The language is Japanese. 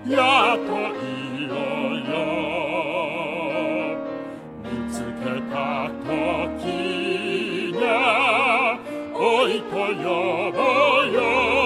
やっといよよ見つけた時にゃおいと呼ぼうよ